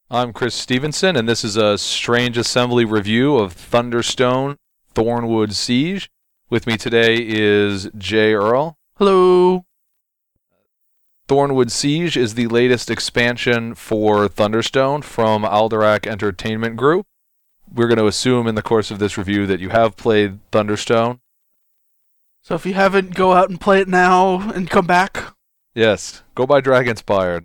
I'm Chris Stevenson, and this is a Strange Assembly review of Thunderstone Thornwood Siege. With me today is Jay Earl. Hello. Thornwood Siege is the latest expansion for Thunderstone from Alderac Entertainment Group. We're going to assume in the course of this review that you have played Thunderstone. So if you haven't, go out and play it now and come back. Yes, go by Dragonspired.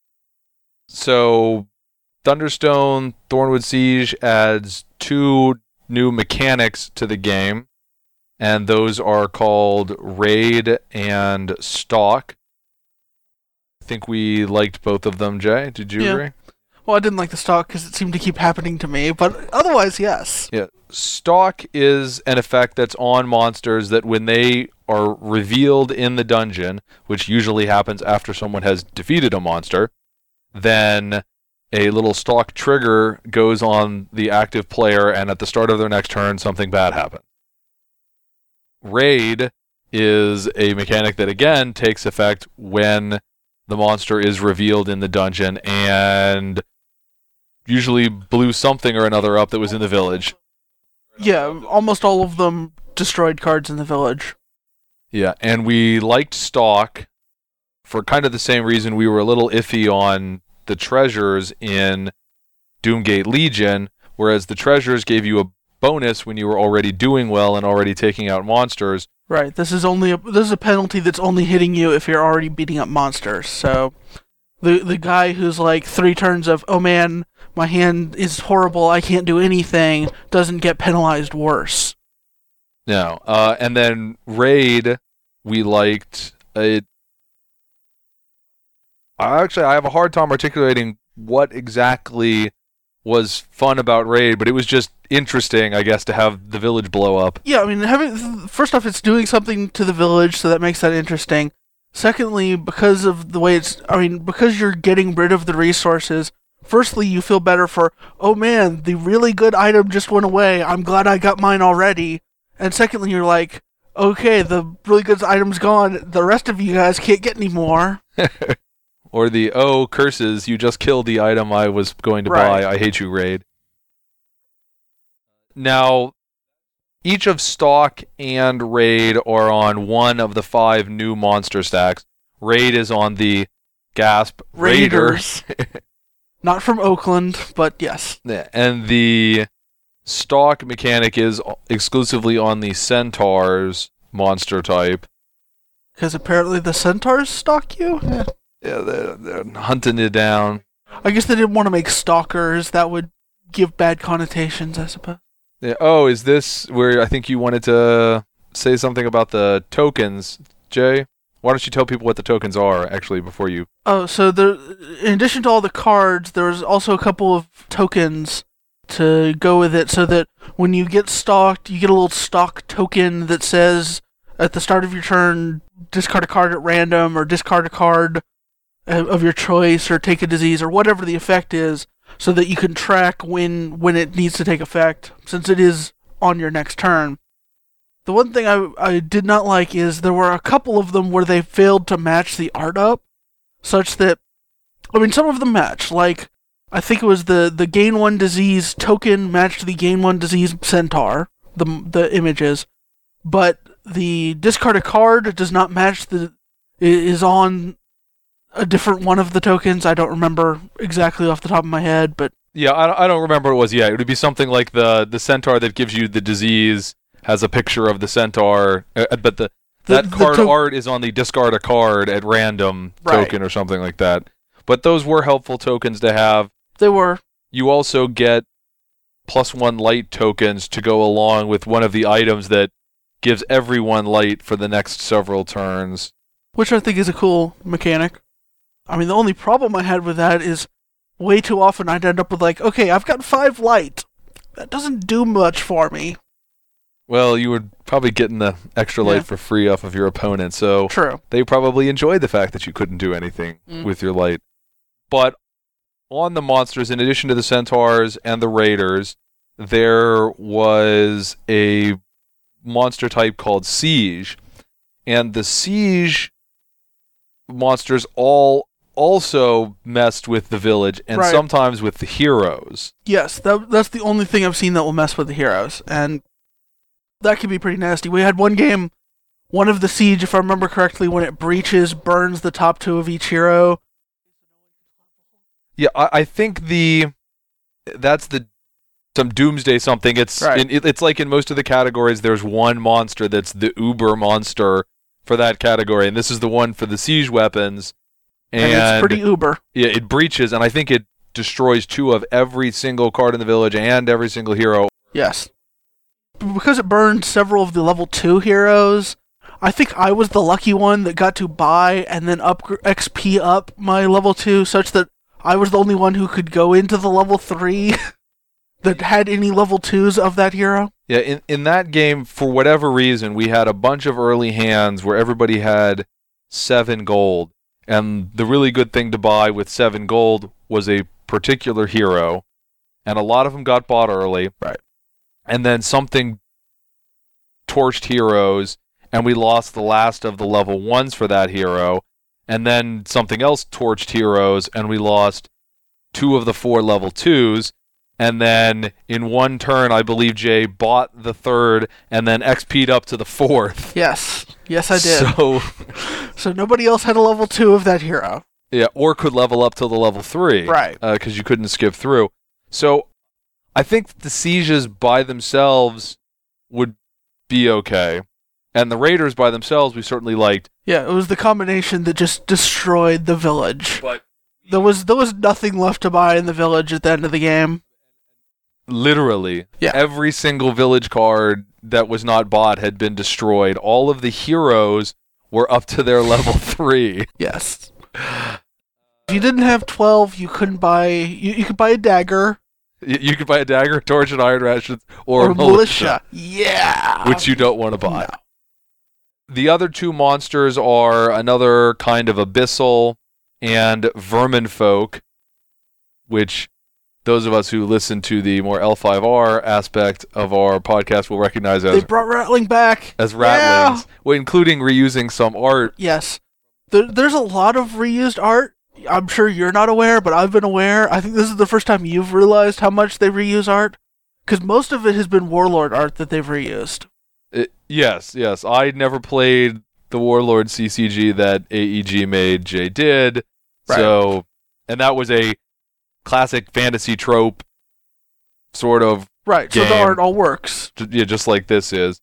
So, Thunderstone Thornwood Siege adds two new mechanics to the game, and those are called Raid and Stalk. I think we liked both of them, Jay. Did you agree? Well, I didn't like the stalk because it seemed to keep happening to me, but otherwise, yes. Yeah. Stalk is an effect that's on monsters that when they are revealed in the dungeon, which usually happens after someone has defeated a monster, then a little stalk trigger goes on the active player, and at the start of their next turn, something bad happens. Raid is a mechanic that, again, takes effect when the monster is revealed in the dungeon and usually blew something or another up that was in the village. Yeah, almost all of them destroyed cards in the village. Yeah, and we liked Stalk for kind of the same reason we were a little iffy on the treasures in Doomgate Legion, whereas the treasures gave you a bonus when you were already doing well and already taking out monsters. Right, this is a penalty that's only hitting you if you're already beating up monsters. So the guy who's like 3 turns of, oh man, my hand is horrible, I can't do anything, doesn't get penalized worse. No, and then Raid, we liked it. I have a hard time articulating what exactly was fun about Raid, but it was just interesting, I guess, to have the village blow up. Yeah, I mean, first off, it's doing something to the village, so that makes that interesting. Secondly, because of the way because you're getting rid of the resources, firstly, you feel better for, oh man, the really good item just went away, I'm glad I got mine already. And secondly, you're like, okay, the really good item's gone, the rest of you guys can't get any more. Or the, oh, curses, you just killed the item I was going to buy, I hate you, Raid. Now, each of Stalk and Raid are on one of the 5 new monster stacks. Raid is on the Gasp Raiders. Not from Oakland, but yes. And the Stalk mechanic is exclusively on the Centaurs monster type. Because apparently the Centaurs stalk you? Yeah, they're hunting you down. I guess they didn't want to make stalkers. That would give bad connotations, I suppose. Yeah. Oh, is this where I think you wanted to say something about the tokens, Jay? Why don't you tell people what the tokens are, actually, before you... Oh, so in addition to all the cards, there's also a couple of tokens to go with it, so that when you get stalked, you get a little stalk token that says, at the start of your turn, discard a card at random, or discard a card of your choice, or take a disease, or whatever the effect is, so that you can track when it needs to take effect, since it is on your next turn. The one thing I did not like is there were a couple of them where they failed to match the art up, such that, some of them match, like, I think it was the Gain 1 Disease token matched the Gain 1 Disease Centaur, the images, but the discard a card does not match is on a different one of the tokens. I don't remember exactly off the top of my head, but... Yeah, I don't remember what it was yet. It would be something like the Centaur that gives you the disease has a picture of the Centaur, but that card art is on the discard a card at random token or something like that. But those were helpful tokens to have. They were. You also get +1 light tokens to go along with one of the items that gives everyone light for the next several turns. Which I think is a cool mechanic. The only problem I had with that is way too often I'd end up with okay, I've got 5 light. That doesn't do much for me. Well, you were probably getting the extra light for free off of your opponent, so true. They probably enjoyed the fact that you couldn't do anything with your light. But on the monsters, in addition to the Centaurs and the Raiders, there was a monster type called Siege. And the Siege monsters all also messed with the village and Right. sometimes with the heroes. Yes, that's the only thing I've seen that will mess with the heroes, and that can be pretty nasty. We had one game, one of the siege, if I remember correctly, when it breaches, burns the top 2 of each hero. Yeah, I think that's some doomsday something. It's Right. it's like in most of the categories, there's one monster that's the uber monster for that category, and this is the one for the siege weapons. And it's pretty uber. Yeah, it breaches, and I think it destroys 2 of every single card in the village and every single hero. Yes. Because it burned several of the level 2 heroes, I think I was the lucky one that got to buy and then XP up my level 2 such that I was the only one who could go into the level 3 that had any level 2s of that hero. Yeah, in that game, for whatever reason, we had a bunch of early hands where everybody had 7 gold. And the really good thing to buy with 7 gold was a particular hero. And a lot of them got bought early. Right. And then something torched heroes, and we lost the last of the level 1s for that hero. And then something else torched heroes, and we lost 2 of the 4 level 2s. And then in one turn, I believe Jay bought the 3rd and then XP'd up to the 4th. Yes. Yes, I did. So nobody else had a level 2 of that hero. yeah, or could level up till the level 3. Right. Because you couldn't skip through. So I think the sieges by themselves would be okay. And the raiders by themselves we certainly liked. Yeah, it was the combination that just destroyed the village. But There was nothing left to buy in the village at the end of the game. literally, Yeah. every single village card that was not bought had been destroyed. All of the heroes were up to their level 3. Yes. If you didn't have 12, you couldn't buy... You could buy a dagger. You could buy a dagger, torch, and iron rations, Or or a militia. Yeah! which you don't want to buy. No. The other 2 monsters are another kind of abyssal and vermin folk, which those of us who listen to the more L5R aspect of our podcast will recognize They brought Rattling back. as rattlings, well, including reusing some art. Yes. There's a lot of reused art. I'm sure you're not aware, but I've been aware. I think this is the first time you've realized how much they reuse art. Because most of it has been Warlord art that they've reused. Yes. I never played the Warlord CCG that AEG made. Jay did. Right. So, and that was a classic fantasy trope sort of Right, game. so the art all works. Yeah, just like this is.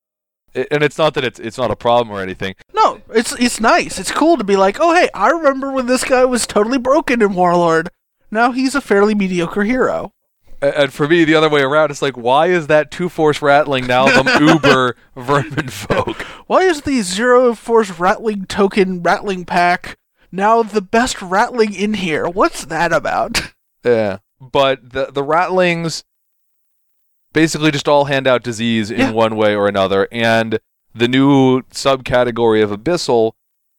And it's not that it's not a problem or anything. No, it's nice. It's cool to be like, oh hey, I remember when this guy was totally broken in Warlord. Now he's a fairly mediocre hero. And for me, the other way around, it's like, why is that 2-force rattling now the uber vermin folk? Why is the Zero Force Rattling Token Rattling Pack now the best rattling in here? What's that about? Yeah. But the rattlings basically just all hand out disease in Yeah. one way or another. And the new subcategory of abyssal,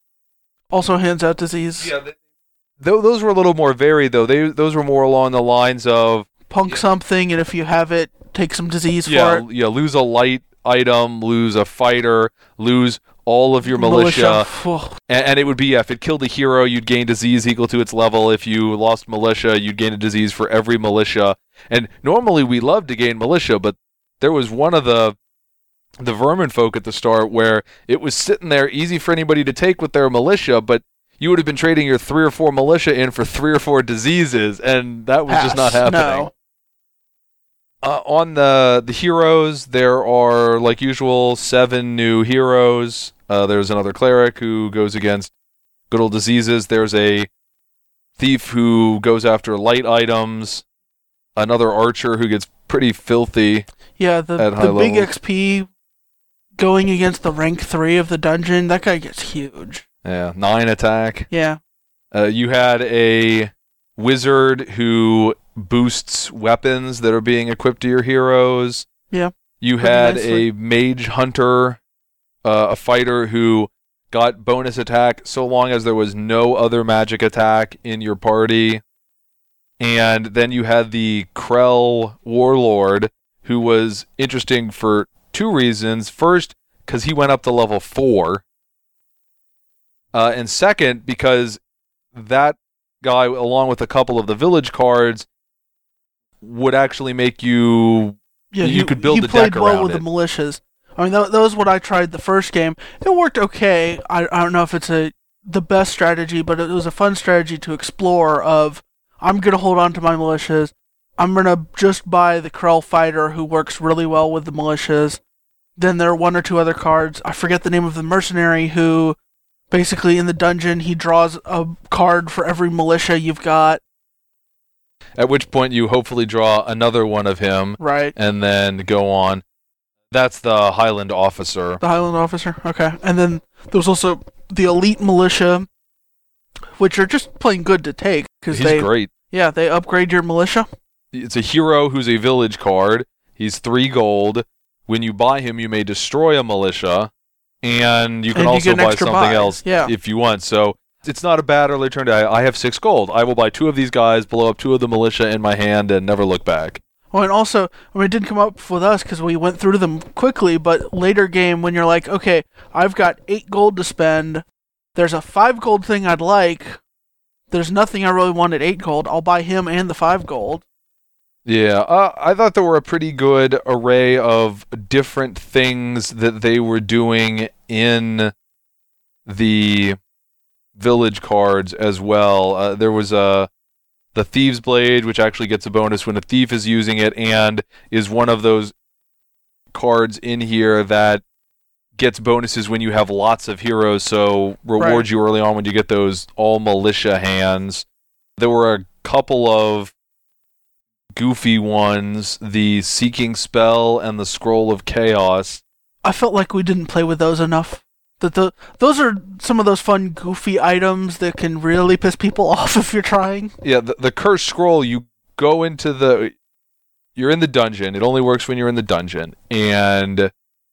Also hands out disease. those were a little more varied, though. Those were more along the lines of Punk something, and if you have it, take some disease for it. lose a light item, lose a fighter, lose all of your militia. And it would be, if it killed a hero, you'd gain disease equal to its level. If you lost militia, you'd gain a disease for every militia. And normally we love to gain militia, but there was one of the vermin folk at the start where it was sitting there easy for anybody to take with their militia, but you would have been trading your 3 or 4 militia in for 3 or 4 diseases, and that was just not happening. No. On the heroes, there are, like usual, 7 new heroes. There's another cleric who goes against good old diseases. There's a thief who goes after light items. Another archer who gets pretty filthy. Yeah, At the high big levels. XP going against the rank 3 of the dungeon, that guy gets huge. Yeah, 9 attack. Yeah. You had a wizard who boosts weapons that are being equipped to your heroes. Yeah. You Pretty had nicely. a mage hunter, a fighter who got bonus attack so long as there was no other magic attack in your party. And then you had the Krell warlord, who was interesting for 2 reasons. First, because he went up to level 4. And second, because that guy, along with a couple of the village cards, would actually make you... Yeah, you could build he the played deck well around with it. the militias. I mean, that was what I tried the first game. It worked okay. I don't know if it's the best strategy, but it was a fun strategy to explore of, I'm going to hold on to my militias. I'm going to just buy the Krell fighter who works really well with the militias. Then there are one or two other cards. I forget the name of the mercenary who, basically in the dungeon, he draws a card for every militia you've got. At which point you hopefully draw another one of him, Right. and then go on. That's the Highland officer. The Highland officer, okay. And then there was also the elite militia, which are just plain good to take. He's great. Yeah, they upgrade your militia. It's a hero who's a village card. He's 3 gold. When you buy him, you may destroy a militia, and you can And you also get an buy extra something buy. else Yeah. if you want. So it's not a bad early turn. I have 6 gold. I will buy 2 of these guys, blow up 2 of the militia in my hand, and never look back. Well, and also, I mean, it didn't come up with us because we went through them quickly, but later game when you're like, okay, I've got 8 gold to spend, there's a 5 gold thing I'd like, there's nothing I really want at 8 gold, I'll buy him and the 5 gold. Yeah, I thought there were a pretty good array of different things that they were doing in the village cards as well. There was the Thieves' Blade, which actually gets a bonus when a thief is using it, and is one of those cards in here that gets bonuses when you have lots of heroes, so rewards you early on when you get those all militia hands. There were a couple of goofy ones, the Seeking Spell and the Scroll of Chaos. I felt like we didn't play with those enough. Those are some of those fun, goofy items that can really piss people off if you're trying. Yeah, the Cursed Scroll, you go into you're in the dungeon. It only works when you're in the dungeon. And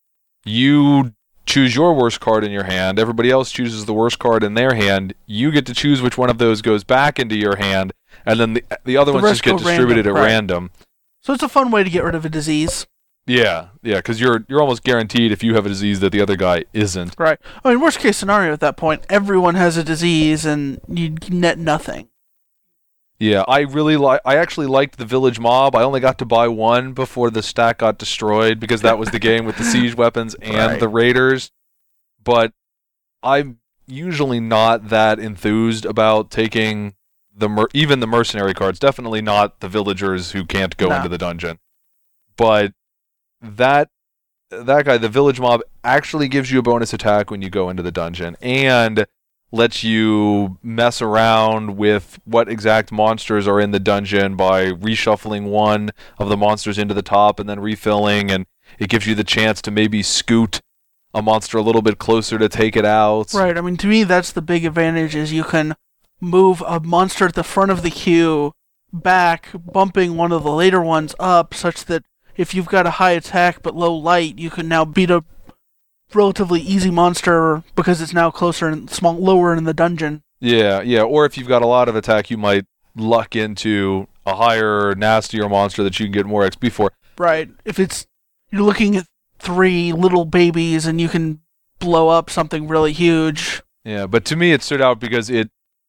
you choose your worst card in your hand. Everybody else chooses the worst card in their hand. You get to choose which one of those goes back into your hand. And then the other ones just get distributed at random. So it's a fun way to get rid of a disease. Yeah, because you're almost guaranteed if you have a disease that the other guy isn't. Right. I mean, worst case scenario at that point, everyone has a disease and you net nothing. Yeah, I actually liked the village mob. I only got to buy one before the stack got destroyed because that was the game with the siege weapons and the raiders. But I'm usually not that enthused about taking even the mercenary cards. Definitely not the villagers who can't go into the dungeon. But that guy, the village mob, actually gives you a bonus attack when you go into the dungeon and lets you mess around with what exact monsters are in the dungeon by reshuffling one of the monsters into the top and then refilling, and it gives you the chance to maybe scoot a monster a little bit closer to take it out. Right. I mean, to me, that's the big advantage is you can move a monster at the front of the queue back, bumping one of the later ones up such that if you've got a high attack but low light, you can now beat a relatively easy monster because it's now closer and lower in the dungeon. Yeah. Or if you've got a lot of attack, you might luck into a higher, nastier monster that you can get more XP for. Right. If you're looking at 3 little babies and you can blow up something really huge. Yeah, but to me it stood out because it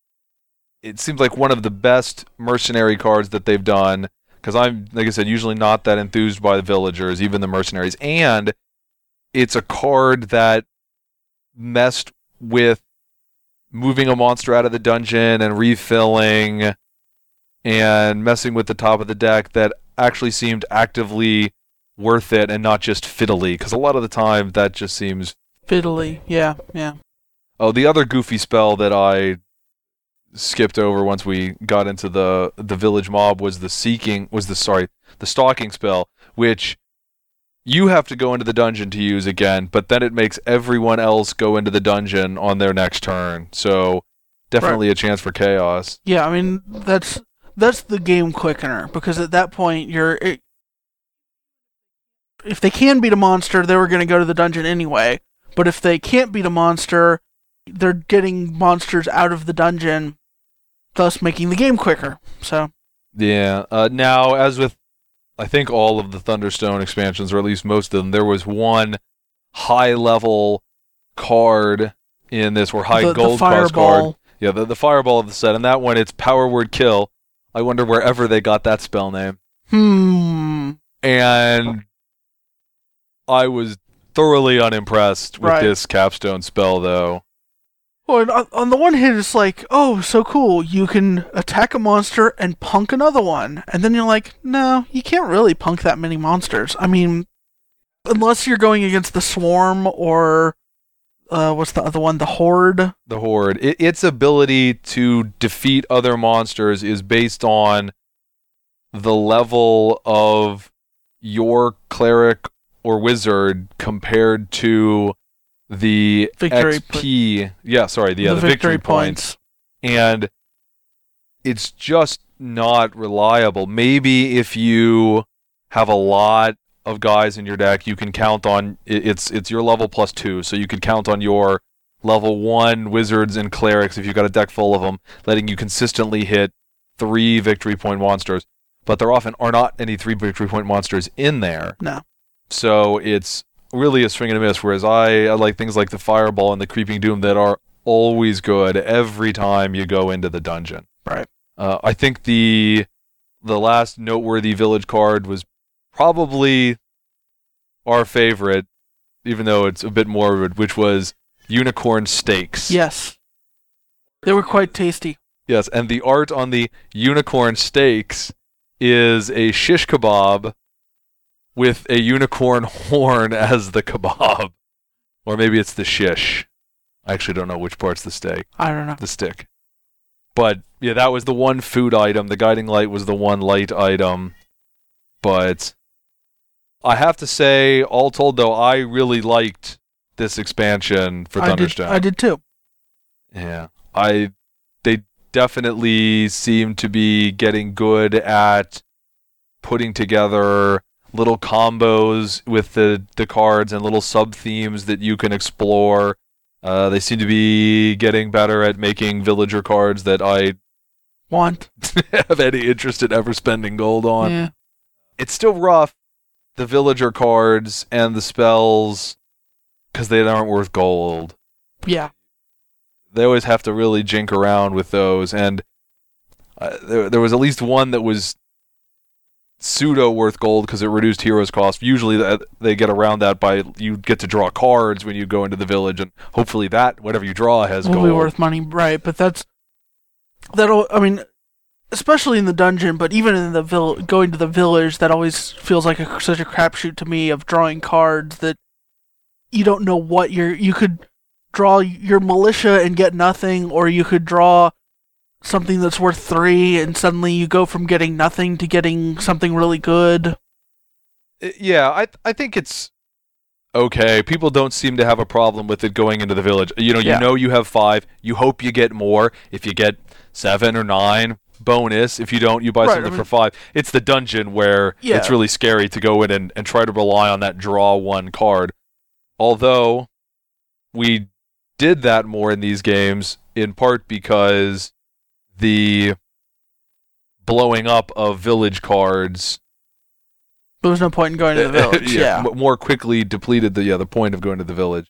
seems like one of the best mercenary cards that they've done. Because I'm, like I said, usually not that enthused by the villagers, even the mercenaries. And it's a card that messed with moving a monster out of the dungeon and refilling and messing with the top of the deck that actually seemed actively worth it and not just fiddly. Because a lot of the time that just seems... Fiddly, yeah. Oh, the other goofy spell that I skipped over once we got into the village mob was the stalking spell, which you have to go into the dungeon to use again, but then it makes everyone else go into the dungeon on their next turn. So definitely a chance for chaos. Yeah, I mean that's the game quickener because at that point if they can beat a monster, they were going to go to the dungeon anyway. But if they can't beat a monster, they're getting monsters out of the dungeon, thus making the game quicker. So yeah. Now, as with I think all of the Thunderstone expansions, or at least most of them, there was one high level card in this, or high gold cost card. Yeah, the fireball of the set, and that one, it's power word kill. I wonder wherever they got that spell name. And I was thoroughly unimpressed with this capstone spell, though. Well, on the one hand, it's like, oh, so cool. You can attack a monster and punk another one. And then you're like, no, you can't really punk that many monsters. I mean, unless you're going against the Swarm or, what's the other one? The Horde? The Horde. Its ability to defeat other monsters is based on the level of your cleric or wizard compared to the victory XP. The victory points. And it's just not reliable. Maybe if you have a lot of guys in your deck, you can count on it's your level +2, so you could count on your level 1 wizards and clerics if you've got a deck full of them, letting you consistently hit 3 victory point monsters. But there often are not any 3 victory point monsters in there. No. So it's really a swing and a miss, whereas I like things like the Fireball and the Creeping Doom that are always good every time you go into the dungeon. Right. I think the last noteworthy village card was probably our favorite, even though it's a bit morbid, which was Unicorn Steaks. Yes. They were quite tasty. Yes, and the art on the Unicorn Steaks is a shish kebab with a unicorn horn as the kebab. Or maybe it's the shish. I actually don't know which part's the steak. I don't know. The stick. But, yeah, that was the one food item. The Guiding Light was the one light item. But I have to say, all told, though, I really liked this expansion for Thunderstone. I did too. Yeah. They definitely seem to be getting good at putting together little combos with the cards and little sub-themes that you can explore. They seem to be getting better at making villager cards that I want have any interest in ever spending gold on. Yeah. It's still rough, the villager cards and the spells, because they aren't worth gold. Yeah. They always have to really jink around with those, and there was at least one that was pseudo worth gold because it reduced heroes cost. Usually they get around that by you get to draw cards when you go into the village, and hopefully that whatever you draw has gold. Will be worth money, right? But that'll. I mean, especially in the dungeon, but even in the going to the village, that always feels like such a crapshoot to me of drawing cards that you don't know what you could draw your militia and get nothing, or you could draw something that's worth 3 and suddenly you go from getting nothing to getting something really good. Yeah, I think it's okay. People don't seem to have a problem with it going into the village. You know you have 5. You hope you get more. If you get 7 or 9, bonus. If you don't, you buy something for 5. It's the dungeon where it's really scary to go in and try to rely on that draw 1 card. Although we did that more in these games, in part because the blowing up of village cards. There was no point in going to the village. More quickly depleted the point of going to the village.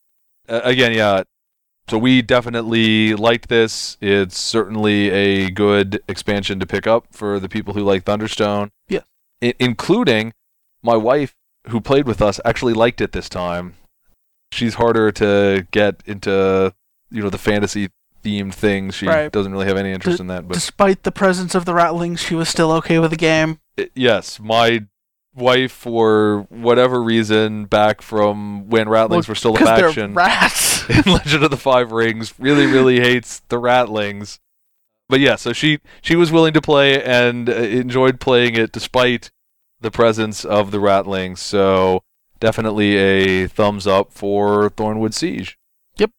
So we definitely liked this. It's certainly a good expansion to pick up for the people who like Thunderstone. Yeah. Including my wife, who played with us, actually liked it this time. She's harder to get into, the fantasy themed things. She doesn't really have any interest in that. But despite the presence of the ratlings, she was still okay with the game. Yes, my wife, for whatever reason, back from when ratlings were still a faction, rats in Legend of the Five Rings, really, really hates the ratlings. But yeah, so she was willing to play and enjoyed playing it despite the presence of the ratlings. So definitely a thumbs up for Thornwood Siege. Yep.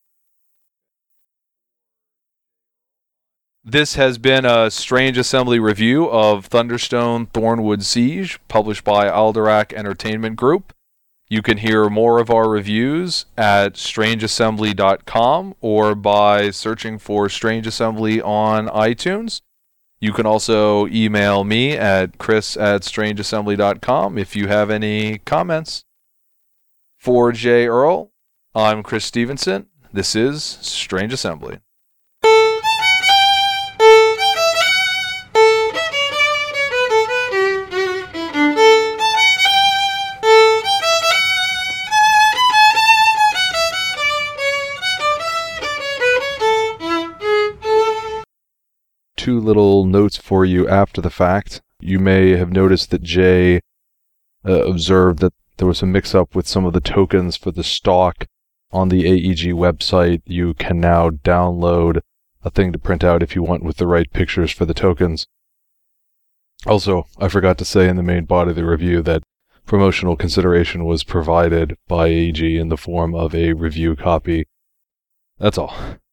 This has been a Strange Assembly review of Thunderstone Thornwood Siege, published by Alderac Entertainment Group. You can hear more of our reviews at strangeassembly.com or by searching for Strange Assembly on iTunes. You can also email me at chris@strangeassembly.com if you have any comments. For J. Earl, I'm Chris Stevenson. This is Strange Assembly. two little notes for you after the fact. You may have noticed that Jay observed that there was a mix-up with some of the tokens for the stock on the AEG website. You can now download a thing to print out if you want with the right pictures for the tokens. Also, I forgot to say in the main body of the review that promotional consideration was provided by AEG in the form of a review copy. That's all.